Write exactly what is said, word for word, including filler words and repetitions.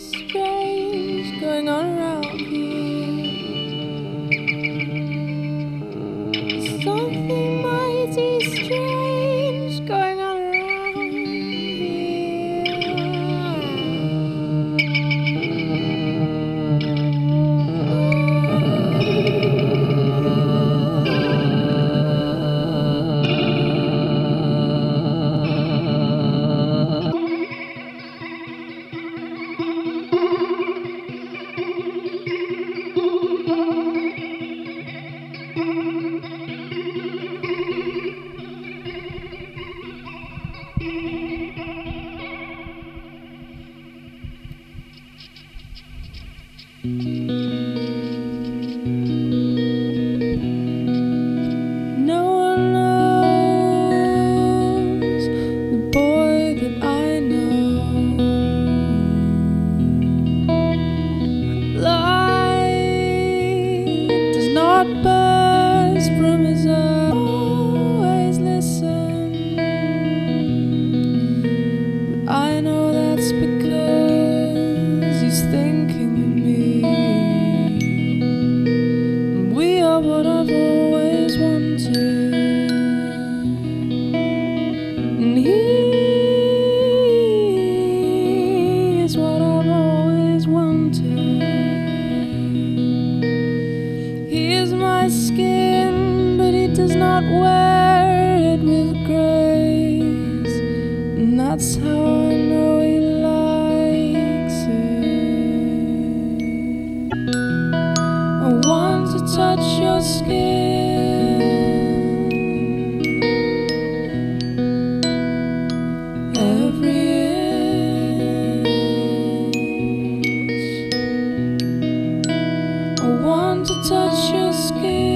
strange going on around here. Something mighty strange going on around no one knows the boy that I know. Light does not burst from his eyes. Always listen, but I know that's because he's thinking of me. And we are what I've always wanted, and he is what I've always wanted. He is my skin, but he does not wear it with grace, and that's how I know he likes it. I want to touch your skin every inch. I want to touch your skin.